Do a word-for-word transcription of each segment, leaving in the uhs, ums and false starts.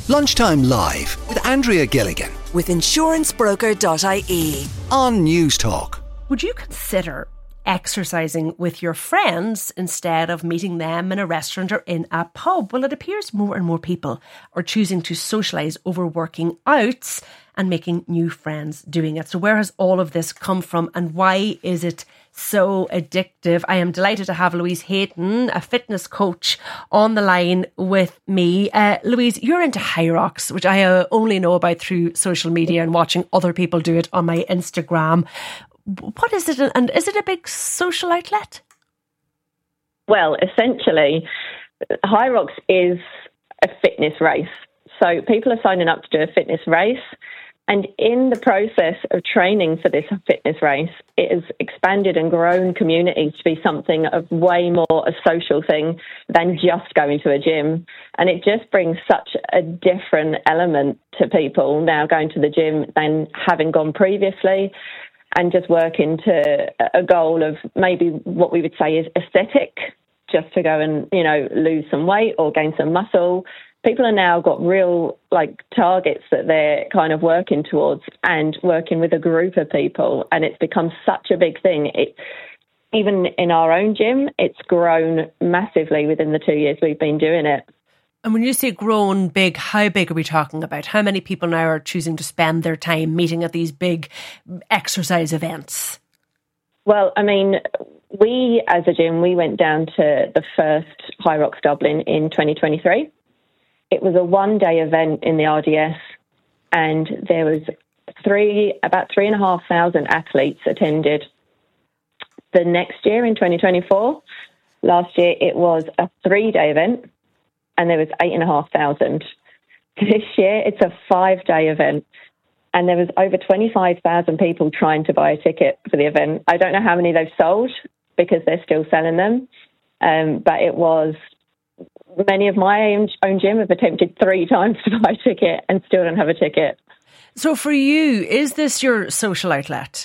Lunchtime Live with Andrea Gilligan with insurance broker dot I E on News Talk. Would you consider exercising with your friends instead of meeting them in a restaurant or in a pub? Well, it appears more and more people are choosing to socialise over working out and making new friends doing it. So where has all of this come from and why is it so addictive? I am delighted to have Louise Hayton, a fitness coach, on the line with me. Uh, Louise, you're into Hyrox, which I uh, only know about through social media and watching other people do it on my Instagram. What is it, and is it a big social outlet? Well, essentially, Hyrox is a fitness race. So people are signing up to do a fitness race. And in the process of training for this fitness race, it has expanded and grown community to be something of way more a social thing than just going to a gym. And it just brings such a different element to people now going to the gym than having gone previously, and just working to a goal of maybe what we would say is aesthetic, just to go and, you know, lose some weight or gain some muscle. People are now got real like targets that they're kind of working towards and working with a group of people. And it's become such a big thing. It, even in our own gym, it's grown massively within the two years we've been doing it. And when you say grown big, how big are we talking about? How many people now are choosing to spend their time meeting at these big exercise events? Well, I mean, we as a gym, we went down to the first Hyrox Dublin in twenty twenty-three. It was a one-day event in the R D S, and there was three, about three and a half thousand athletes attended. The next year, in twenty twenty-four, last year, it was a three-day event, and there was eight and a half thousand. This year, it's a five-day event, and there was over twenty-five thousand people trying to buy a ticket for the event. I don't know how many they've sold because they're still selling them, um, but it was. Many of my own, own gym have attempted three times to buy a ticket and still don't have a ticket. So for you, is this your social outlet?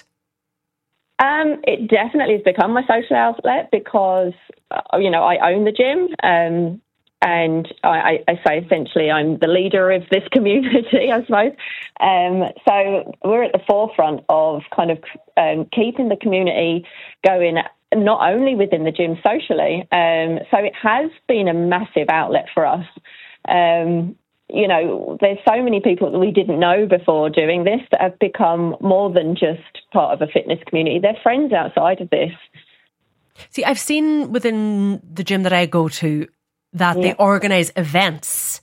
Um, it definitely has become my social outlet because, uh, you know, I own the gym um, and I, I say essentially I'm the leader of this community, I suppose. Um, so we're at the forefront of kind of um, keeping the community going not only within the gym socially. Um, so it has been a massive outlet for us. Um, you know, there's so many people that we didn't know before doing this that have become more than just part of a fitness community. They're friends outside of this. See, I've seen within the gym that I go to that yeah. they organise events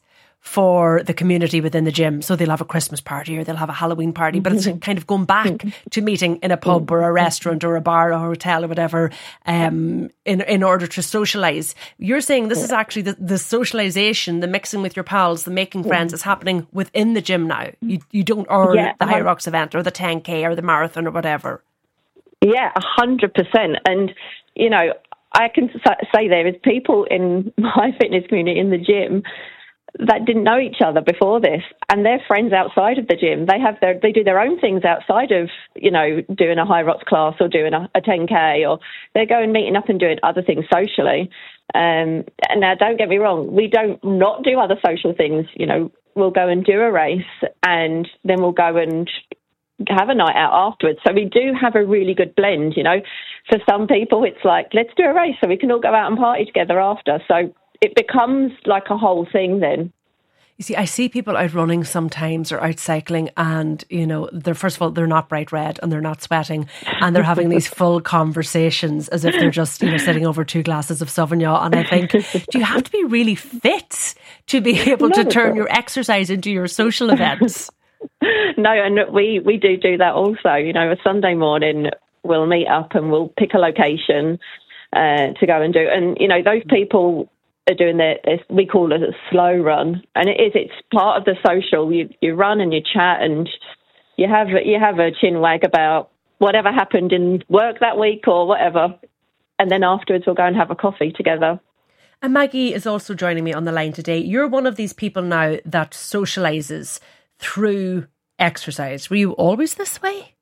for the community within the gym. So they'll have a Christmas party or they'll have a Halloween party, but it's kind of going back to meeting in a pub or a restaurant or a bar or a hotel or whatever um, in in order to socialise. You're saying this is actually the, the socialisation, the mixing with your pals, the making friends is happening within the gym now. You you don't, or yeah, the Hyrox event or the ten K or the marathon or whatever. Yeah, a hundred percent. And, you know, I can say there is people in my fitness community in the gym that didn't know each other before this, and they're friends outside of the gym. They have their, they do their own things outside of, you know, doing a Hyrox class or doing a, a ten K, or they're going meeting up and doing other things socially. Um, and now, don't get me wrong, we don't not do other social things. You know, we'll go and do a race, and then we'll go and have a night out afterwards. So we do have a really good blend. You know, for some people, it's like, let's do a race so we can all go out and party together after. So it becomes like a whole thing then. You see, I see people out running sometimes or out cycling and, you know, they're, first of all, they're not bright red and they're not sweating and they're having these full conversations as if they're just, you know, sitting over two glasses of Sauvignon. And I think, do you have to be really fit to be able to turn your exercise into your social events? No, and we, we do do that also. You know, a Sunday morning, we'll meet up and we'll pick a location uh, to go and do. And, you know, those people are doing their, their, we call it a slow run, and it is, it's part of the social. You you run and you chat and you have you have a chin wag about whatever happened in work that week or whatever, and then afterwards we'll go and have a coffee together. And Maggie is also joining me on the line today. You're one of these people now that socialises through exercise. Were you always this way?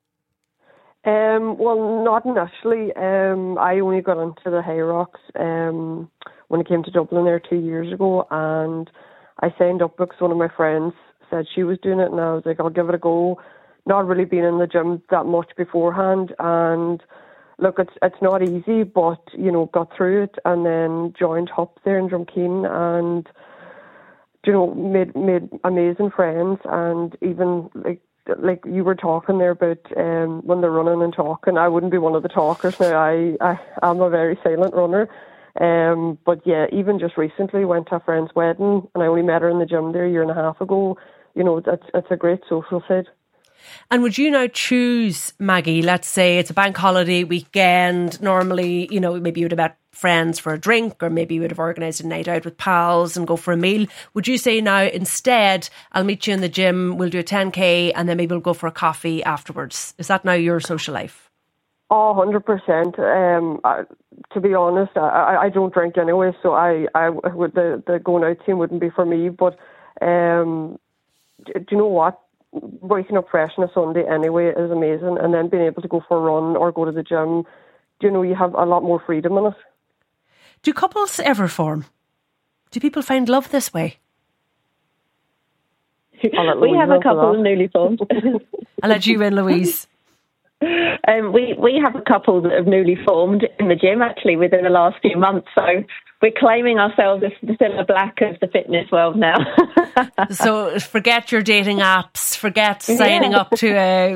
Um, well, not initially. Um, I only got into the Hyrox um, when I came to Dublin there two years ago, and I signed up because one of my friends said she was doing it, and I was like, I'll give it a go. Not really been in the gym that much beforehand, and look, it's it's not easy, but you know, got through it, and then joined Hup there in Drumkeen, and you know, made made amazing friends, and even like like you were talking there about um, when they're running and talking. I wouldn't be one of the talkers now. I I am a very silent runner. Um, but yeah, even just recently went to a friend's wedding, and I only met her in the gym there a year and a half ago. You know, it's it's a great social side. And would you now choose, Maggie, let's say it's a bank holiday weekend, normally, you know, maybe you would have met friends for a drink, or maybe you would have organised a night out with pals and go for a meal. Would you say now, instead, I'll meet you in the gym, we'll do a ten K, and then maybe we'll go for a coffee afterwards? Is that now your social life? Oh, one hundred percent. Um, I, to be honest, I, I don't drink anyway, so I, I would, the, the going out scene wouldn't be for me. But um, do, do you know what? Waking up fresh on a Sunday anyway is amazing, and then being able to go for a run or go to the gym, you know, you have a lot more freedom in it. Do couples ever form? Do people find love this way? We have a couple newly formed. I'll let you in, Louise. Um, we, we have a couple that have newly formed in the gym, actually, within the last few months. So we're claiming ourselves as the Cilla Black of the fitness world now. So forget your dating apps, forget signing yeah. up to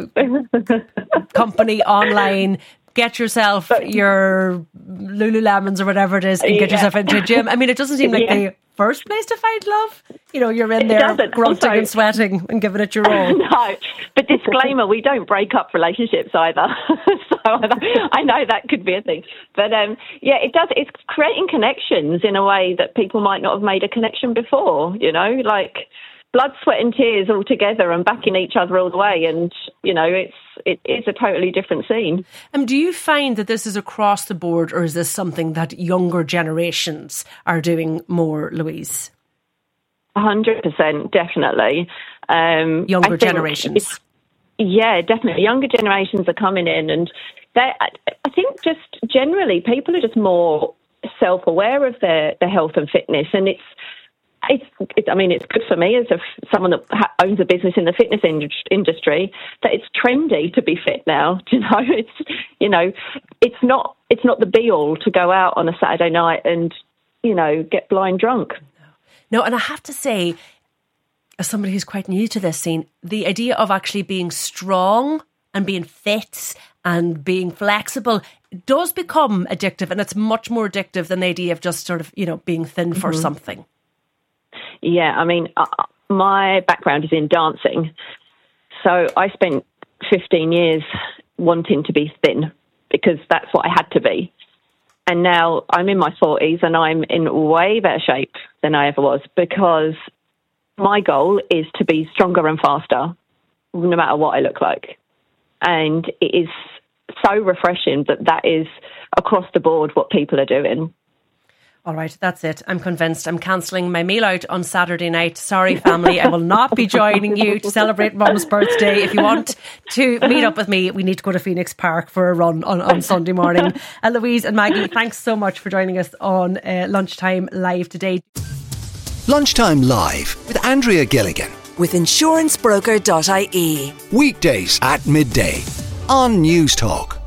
a company online. Get yourself your Lululemons or whatever it is and get yeah. yourself into a gym. I mean, it doesn't seem like yeah. the first place to find love. You know, you're in there grunting and sweating and giving it your all. No, but disclaimer, we don't break up relationships either. So I know that could be a thing. But um, yeah, it does. It's creating connections in a way that people might not have made a connection before, you know, like blood, sweat and tears all together and backing each other all the way. And, you know, it's it is a totally different scene. And do you find that this is across the board, or is this something that younger generations are doing more, Louise? one hundred percent, definitely. Um, younger generations. Yeah, definitely. Younger generations are coming in, and they, I think just generally people are just more self-aware of their, their health and fitness, and it's It's, it, I mean, it's good for me as a, someone that ha- owns a business in the fitness in- industry that it's trendy to be fit now. Do you know, it's you know, it's not it's not the be all to go out on a Saturday night and you know get blind drunk. No, and I have to say, as somebody who's quite new to this scene, the idea of actually being strong and being fit and being flexible does become addictive, and it's much more addictive than the idea of just sort of you know being thin for mm-hmm. something. Yeah, I mean, uh, my background is in dancing. So I spent fifteen years wanting to be thin because that's what I had to be. And now I'm in my forties and I'm in way better shape than I ever was, because my goal is to be stronger and faster, no matter what I look like. And it is so refreshing that that is across the board what people are doing. All right, that's it. I'm convinced. I'm cancelling my meal out on Saturday night. Sorry, family. I will not be joining you to celebrate Mum's birthday. If you want to meet up with me, we need to go to Phoenix Park for a run on, on Sunday morning. Uh, Louise and Maggie, thanks so much for joining us on uh, Lunchtime Live today. Lunchtime Live with Andrea Gilligan. With insurance broker dot I E. Weekdays at midday on News Talk.